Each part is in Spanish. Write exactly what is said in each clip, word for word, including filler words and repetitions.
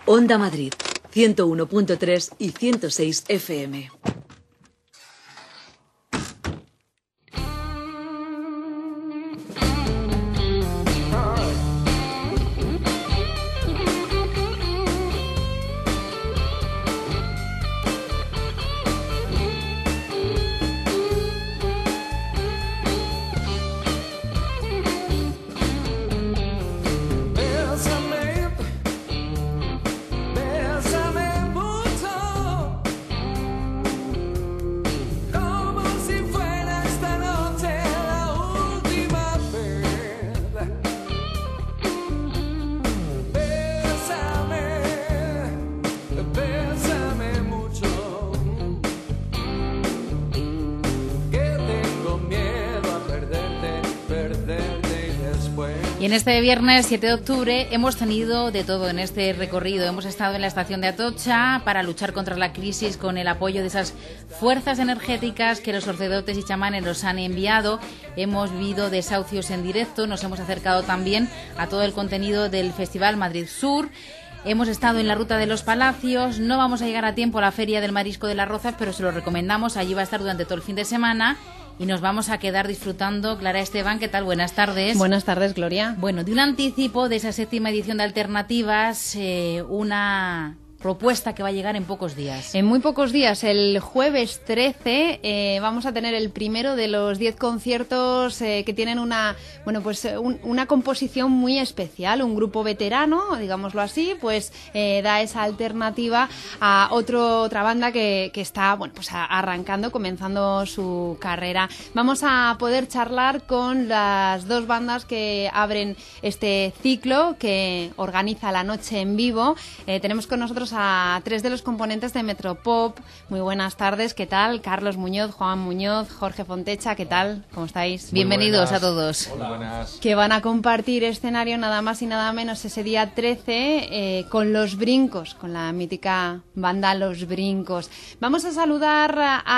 Onda Madrid, ciento uno punto tres y ciento seis F M. Y en este viernes siete de octubre hemos tenido de todo en este recorrido. Hemos estado en la estación de Atocha para luchar contra la crisis con el apoyo de esas fuerzas energéticas que los sacerdotes y chamanes nos han enviado. Hemos vivido desahucios en directo, nos hemos acercado también a todo el contenido del Festival Madrid Sur. Hemos estado en la Ruta de los Palacios, no vamos a llegar a tiempo a la Feria del Marisco de las Rozas, pero se lo recomendamos, allí va a estar durante todo el fin de semana. Y nos vamos a quedar disfrutando. Clara Esteban, ¿qué tal? Buenas tardes. Buenas tardes, Gloria. Bueno, de un anticipo de esa séptima edición de Alternativas, eh, una propuesta que va a llegar en pocos días. En muy pocos días, el jueves trece, eh, vamos a tener el primero de los diez conciertos eh, que tienen una, bueno, pues un, una composición muy especial. Un grupo veterano, digámoslo así, pues eh, da esa alternativa a otro, otra banda que, que está, bueno, pues arrancando, comenzando su carrera. Vamos a poder charlar con las dos bandas que abren este ciclo que organiza La Noche en Vivo. Eh, tenemos con nosotros a tres de los componentes de Metropop. Muy buenas tardes, ¿qué tal? Carlos Muñoz, Juan Muñoz, Jorge Fontecha, ¿qué tal? ¿Cómo estáis? Muy Bienvenidos buenas. A todos. Hola. Buenas. Que van a compartir escenario nada más y nada menos ese día trece eh, con Los Brincos, con la mítica banda Los Brincos. Vamos a saludar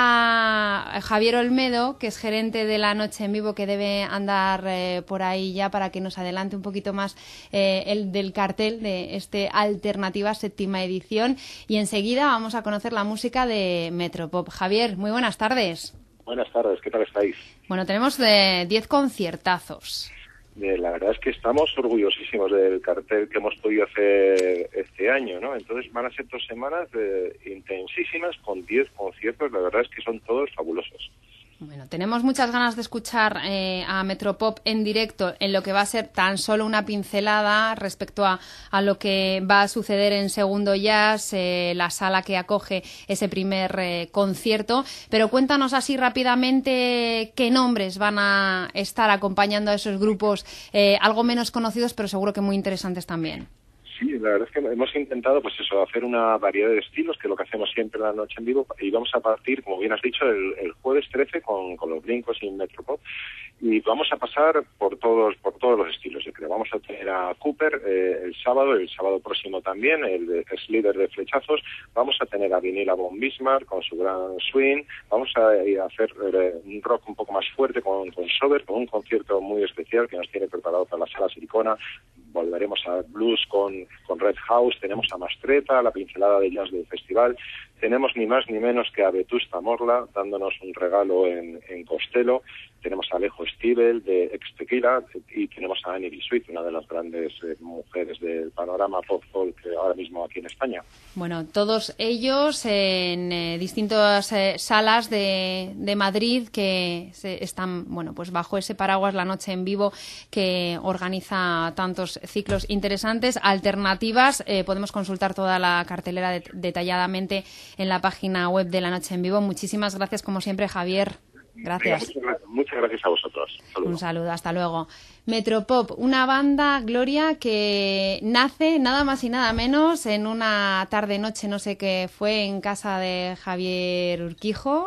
a Javier Olmedo, que es gerente de La Noche en Vivo, que debe andar eh, por ahí ya para que nos adelante un poquito más eh, el del cartel de este Alternativa séptima edición. Y enseguida vamos a conocer la música de Metropop. Javier, muy buenas tardes. Buenas tardes, ¿qué tal estáis? Bueno, tenemos de diez conciertazos. Eh, la verdad es que estamos orgullosísimos del cartel que hemos podido hacer este año, ¿no? Entonces van a ser dos semanas eh, intensísimas con diez conciertos. La verdad es que son todos fabulosos. Bueno, tenemos muchas ganas de escuchar eh, a Metropop en directo en lo que va a ser tan solo una pincelada respecto a, a lo que va a suceder en Segundo Jazz, eh, la sala que acoge ese primer eh, concierto. Pero cuéntanos así rápidamente qué nombres van a estar acompañando a esos grupos, eh, algo menos conocidos, pero seguro que muy interesantes también. Sí, la verdad es que hemos intentado, pues eso, hacer una variedad de estilos, que es lo que hacemos siempre en La Noche en Vivo, y vamos a partir, como bien has dicho, el, el jueves trece con, con Los Brincos y Metropop, y vamos a pasar por todos por todos los estilos, yo creo. Vamos a tener a Cooper eh, el sábado, el sábado próximo también, el de, es líder de Flechazos. Vamos a tener a Vinila von Bismarck con su gran swing. Vamos a, a hacer eh, un rock un poco más fuerte con, con Sober, con un concierto muy especial que nos tiene preparado para la Sala Silicona. Volveremos a blues con, con Red House. Tenemos a Mastreta, la pincelada de jazz del festival. Tenemos ni más ni menos que a Vetusta Morla dándonos un regalo en, en Costello. Tenemos a Alejo Stivel de Ex Tequila y tenemos a Annie B. Sweet, una de las grandes eh, mujeres del panorama pop folk ahora mismo aquí en España. Bueno, todos ellos en eh, distintas eh, salas de, de Madrid que se están, bueno, pues bajo ese paraguas La Noche en Vivo que organiza tantos ciclos interesantes, alternativas. Eh, podemos consultar toda la cartelera de, detalladamente en la página web de La Noche en Vivo. Muchísimas gracias, como siempre, Javier. Gracias. Venga, muchas, muchas gracias a vosotros. Saludo. Un saludo, hasta luego. Metropop, una banda, Gloria, que nace nada más y nada menos en una tarde-noche, no sé qué fue, en casa de Javier Urquijo,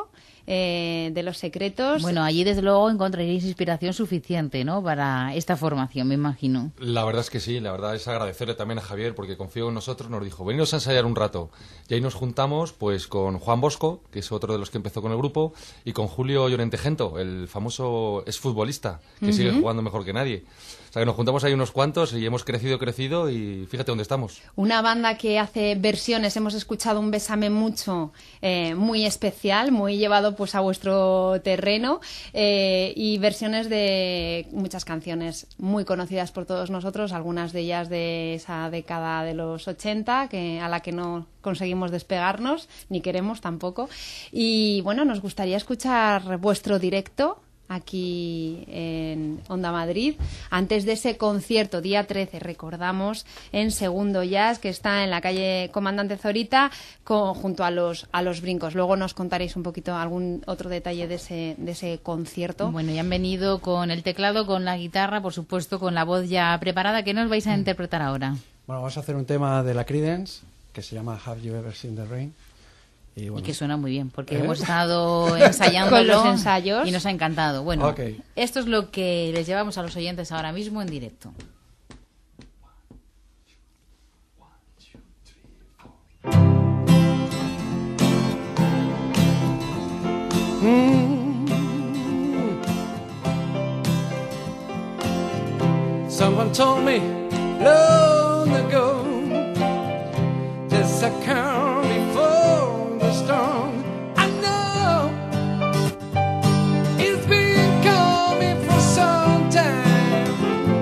eh, de los secretos. Bueno, allí desde luego encontraréis inspiración suficiente, ¿no?, para esta formación, me imagino. La verdad es que sí, la verdad es agradecerle también a Javier porque confió en nosotros, nos dijo, veniros a ensayar un rato. Y ahí nos juntamos pues con Juan Bosco, que es otro de los que empezó con el grupo, y con Julio Llorente Gento, el famoso exfutbolista, que uh-huh. sigue jugando mejor que nadie. O sea, que nos juntamos ahí unos cuantos y hemos crecido, crecido y fíjate dónde estamos. Una banda que hace versiones, hemos escuchado un Bésame Mucho, eh, muy especial, muy llevado pues a vuestro terreno, eh, y versiones de muchas canciones muy conocidas por todos nosotros, algunas de ellas de esa década de los ochenta, que, a la que no conseguimos despegarnos, ni queremos tampoco. Y bueno, nos gustaría escuchar vuestro directo aquí en Onda Madrid, antes de ese concierto, día trece, recordamos, en Segundo Jazz, que está en la calle Comandante Zorita, con, junto a los a los Brincos. Luego nos contaréis un poquito algún otro detalle de ese, de ese concierto. Bueno, ya han venido con el teclado, con la guitarra, por supuesto, con la voz ya preparada. ¿Qué nos vais a interpretar ahora? Bueno, vamos a hacer un tema de la Creedence, que se llama Have You Ever Seen the Rain? Y, bueno, y que suena muy bien, porque ¿eh? hemos estado ensayándolo con los ensayos y nos ha encantado. Bueno, okay. Esto es lo que les llevamos a los oyentes ahora mismo en directo. Mm-hmm. Someone told me long ago, just a calm before the storm. I know it's been coming for some time,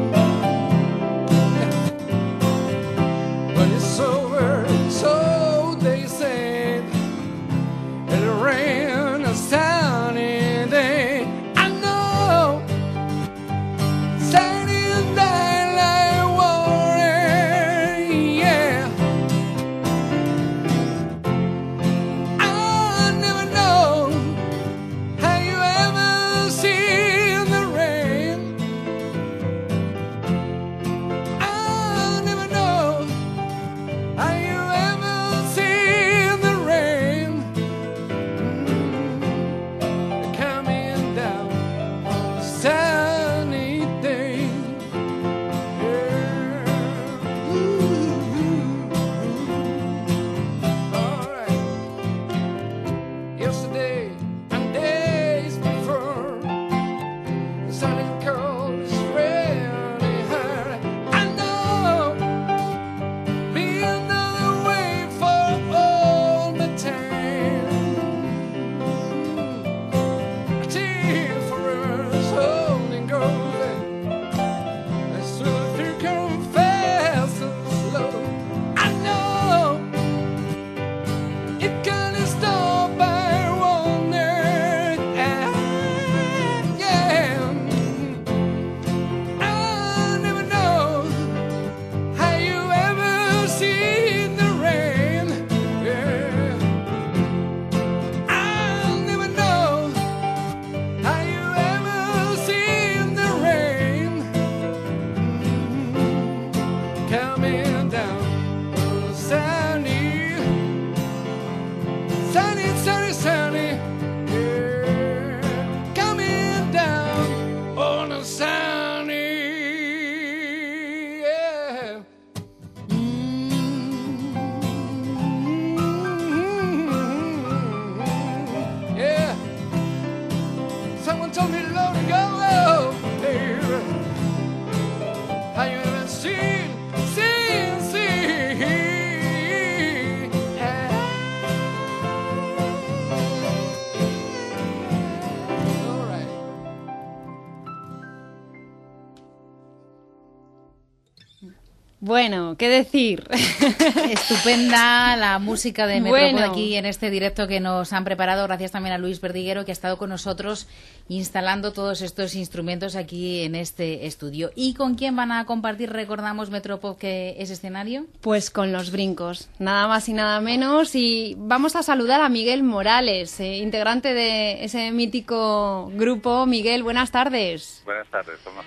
but it's over, so they said. It'll rain a sunny day. I know, standing there like water, yeah. I never know how you ever seen the rain. I never know how you ever seen the rain. Coming down on a sunny day. Yeah. Ooh. All right. Yesterday and days before, the sun is cold, it's really hard. I know, be another way for all the time. A tear for us holding golden. Let's look through confess and slow. I know it kinda stop by wonder. Yeah. I never know how you ever seen the rain. Yeah. I never know how you ever seen the rain. Coming down on a sunny, sunny, sunny, sunny. Yeah. Coming down on a sunny, yeah. Mm-hmm. Yeah. Someone told me long ago, oh, baby, how you ever seen, seen, seen, yeah. All right. Bueno, ¿qué decir? Estupenda la música de Metropol Bueno. aquí en este directo que nos han preparado. Gracias también a Luis Perdiguero, que ha estado con nosotros instalando todos estos instrumentos aquí en este estudio. ¿Y con quién van a compartir, recordamos, Metropol, que es escenario? Pues con los Brincos, nada más y nada menos. Y vamos a saludar a Miguel Morales, eh, integrante de ese mítico grupo. Miguel, buenas tardes. Buenas tardes, ¿cómo estáis?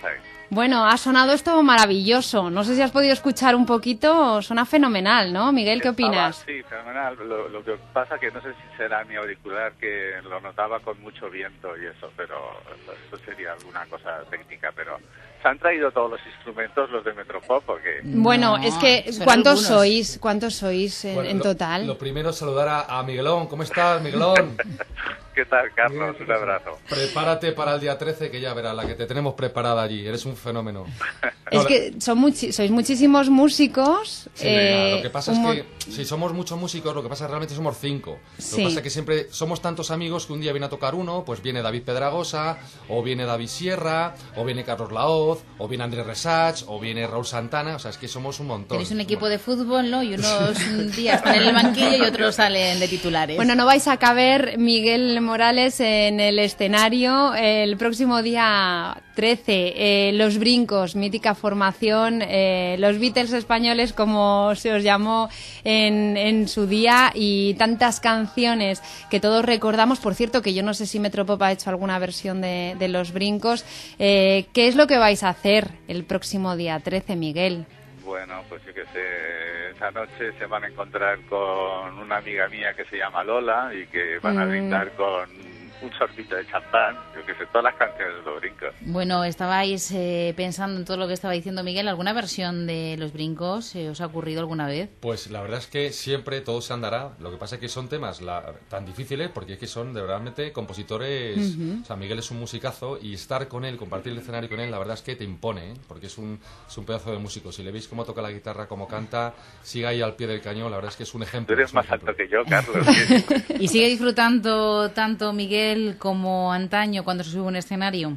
Bueno, ha sonado esto maravilloso. No sé si has podido escuchar un poquito. Suena fenomenal, ¿no? Miguel, ¿qué opinas? Estaba, sí, fenomenal. Lo, lo que pasa que no sé si será mi auricular, que lo notaba con mucho viento y eso, pero eso sería alguna cosa técnica, pero... ¿Se han traído todos los instrumentos, los de Metropop, o qué? Bueno, No, es que son ¿cuántos algunos. sois? ¿Cuántos sois en, Bueno, en lo- total? Lo, primero es saludar a, a Miguelón. ¿Cómo estás, Miguelón? ¿Qué tal, Carlos? Un abrazo. Prepárate para el día trece, que ya verás la que te tenemos preparada allí. Eres un fenómeno. Es No, la- que son muchi- sois muchísimos músicos. Sí, eh, lo que pasa un mo- es que si somos muchos músicos, lo que pasa es que realmente somos cinco. Lo Sí. que pasa es que siempre somos tantos amigos que un día viene a tocar uno, pues viene David Pedragosa, o viene David Sierra, o viene Carlos Laoz, o viene Andrés Resach, o viene Raúl Santana. O sea, es que somos un montón. Tenéis un equipo de fútbol, ¿no? Y unos días están en el banquillo y otros salen de titulares. Bueno, no vais a caber, Miguel Morales, en el escenario el próximo día trece. Eh, los Brincos, mítica formación, eh, los Beatles españoles, como se os llamó en, en su día, y tantas canciones que todos recordamos. Por cierto, que yo no sé si Metropop ha hecho alguna versión de, de los Brincos. Eh, ¿Qué es lo que vais a hacer el próximo día trece, Miguel? Bueno, pues yo qué sé, esa noche se van a encontrar con una amiga mía que se llama Lola y que van a Mm. brindar con un sorbito de champán, yo qué sé, todas las canciones de los Brincos. Bueno, estabais eh, pensando en todo lo que estaba diciendo Miguel. ¿Alguna versión de Los Brincos eh, os ha ocurrido alguna vez? Pues la verdad es que siempre todo se andará. Lo que pasa es que son temas la- tan difíciles porque es que son de verdadmente compositores. O sea, Miguel es un musicazo y estar con él, compartir el escenario con él, la verdad es que te impone, ¿eh? Porque es un, es un pedazo de músico. Si le veis cómo toca la guitarra, cómo canta, siga ahí al pie del cañón, la verdad es que es un Tú ejemplo. eres es un más ejemplo. alto que yo, Carlos. ¿Sí? ¿Y sigue disfrutando tanto Miguel como antaño cuando se sube a un escenario?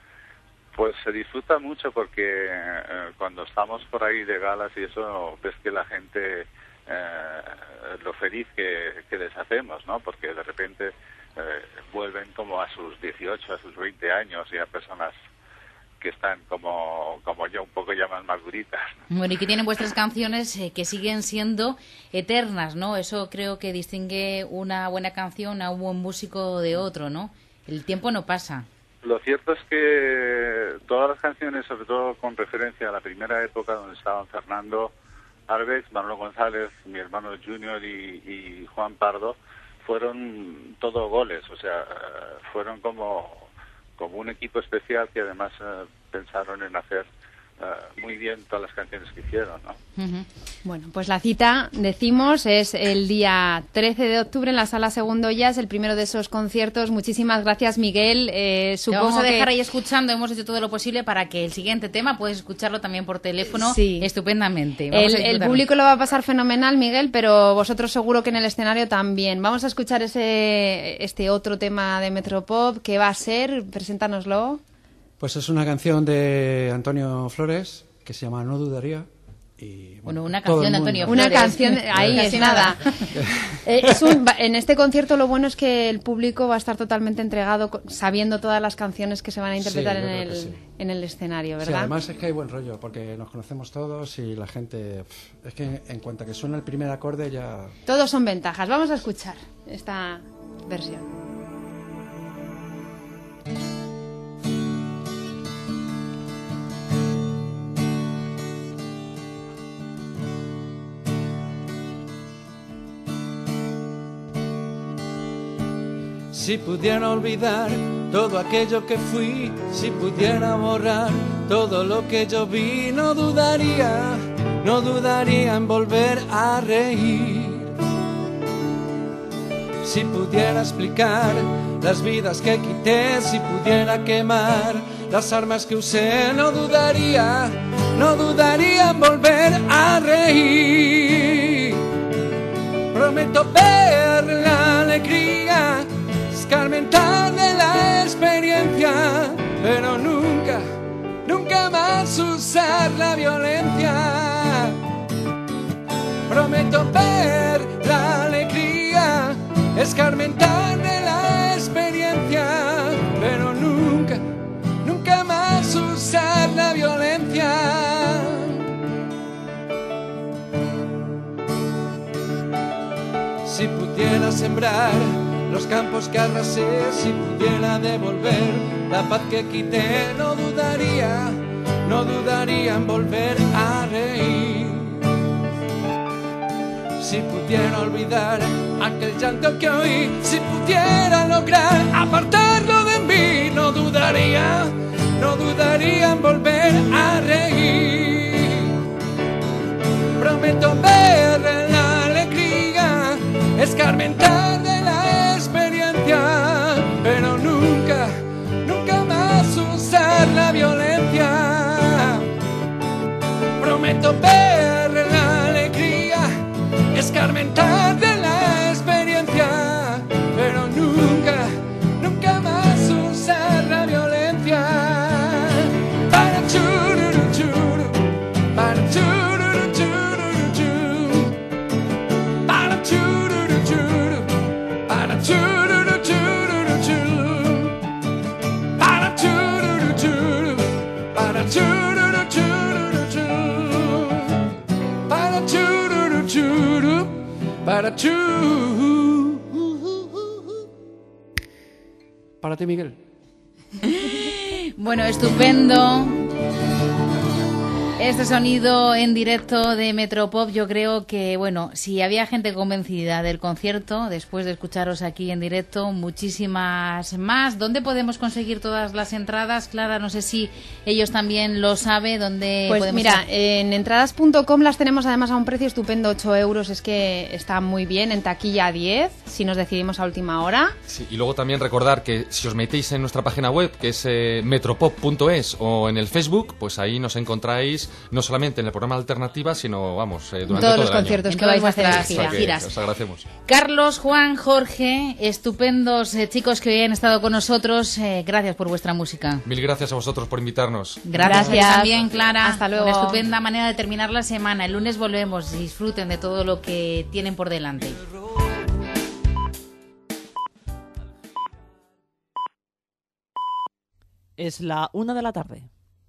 Pues se disfruta mucho porque eh, cuando estamos por ahí de galas y eso, ves que la gente, eh, lo feliz que, que les hacemos, ¿no? Porque de repente eh, vuelven como a sus dieciocho, a sus veinte años, y a personas que están como, como yo, un poco ya más maduritas, ¿no? Bueno, y que tienen vuestras canciones eh, que siguen siendo eternas, ¿no? Eso creo que distingue una buena canción a un buen músico de otro, ¿no? El tiempo no pasa. Lo cierto es que todas las canciones, sobre todo con referencia a la primera época donde estaban Fernando Arbex, Manolo González, mi hermano Junior y, y Juan Pardo, fueron todo goles, o sea, eh, fueron como, como un equipo especial que además eh, pensaron en hacer eh, muy bien todas las canciones que hicieron, ¿no? Ujú. Bueno, pues la cita, decimos, es el día trece de octubre en la Sala Segundo Jazz, el primero de esos conciertos. Muchísimas gracias, Miguel. Eh, Te supongo vamos a dejar que... ahí escuchando. Hemos hecho todo lo posible para que el siguiente tema puedes escucharlo también por teléfono Sí. estupendamente. Vamos El, a el disfrutarlo. público lo va a pasar fenomenal, Miguel, pero vosotros seguro que en el escenario también. Vamos a escuchar ese este otro tema de Metropop. ¿Qué va a ser? Preséntanoslo. Pues es una canción de Antonio Flores que se llama No Dudaría. Y, Bueno, una todo canción el de mundo- Antonio Una Flores. canción, ahí Casi es nada. Eh, es un- va- en este concierto lo bueno es que el público va a estar totalmente entregado co- sabiendo todas las canciones que se van a interpretar Sí, yo en, creo que el, sí. en el escenario, Sí, ¿verdad? además es que hay buen rollo, porque nos conocemos todos y la gente... pff, es que en, en cuanto a que suena el primer acorde ya... Todos son ventajas. Vamos a escuchar esta versión. Si pudiera olvidar todo aquello que fui, si pudiera borrar todo lo que yo vi, no dudaría, no dudaría en volver a reír. Si pudiera explicar las vidas que quité, si pudiera quemar las armas que usé, no dudaría, no dudaría en volver a reír. Prometo ver la alegría escarmentar de la experiencia, pero nunca, nunca más usar la violencia. Prometo ver la alegría escarmentar de la experiencia, pero nunca, nunca más usar la violencia. Si pudiera sembrar los campos que arrasé, si pudiera devolver la paz que quité, no dudaría, no dudaría en volver a reír. Si pudiera olvidar aquel llanto que oí, si pudiera lograr apartarlo de mí, no dudaría, no dudaría en volver a reír. Prometo ver la alegría escarmentar de la experiencia, pero nunca, nunca más usar la violencia. Prometo ver la alegría escarmentar de la experiencia, pero nunca, nunca más usar la violencia. Para chururu churu, para chururu chururu churu, para chururu churu, para chururu chururu churu, para chururu churu, para chururu chururu churu, para chururu churu, para chururu. Para ti, Miguel. Bueno, estupendo. Este sonido en directo de Metropop, yo creo que, bueno, si había gente convencida del concierto, después de escucharos aquí en directo, muchísimas más. ¿Dónde podemos conseguir todas las entradas? Clara, no sé si ellos también lo saben. ¿Dónde Pues podemos mira, ir? en entradas punto com las tenemos además a un precio estupendo, ocho euros. Es que está muy bien. En taquilla diez, si nos decidimos a última hora. Sí, y luego también recordar que si os metéis en nuestra página web, que es eh, metropop punto es, o en el Facebook, pues ahí nos encontráis no solamente en el programa Alternativa, sino, vamos, eh, durante Todos todo los el año. conciertos En que todas vais a hacer en vuestras gira. O sea que giras. os agradecemos. Carlos, Juan, Jorge, estupendos eh, chicos que hoy han estado con nosotros. Eh, gracias por vuestra música. Mil gracias a vosotros por invitarnos. Gracias, Gracias. también, Clara. Hasta luego. Una estupenda manera de terminar la semana. El lunes volvemos. Disfruten de todo lo que tienen por delante. Es la una de la tarde.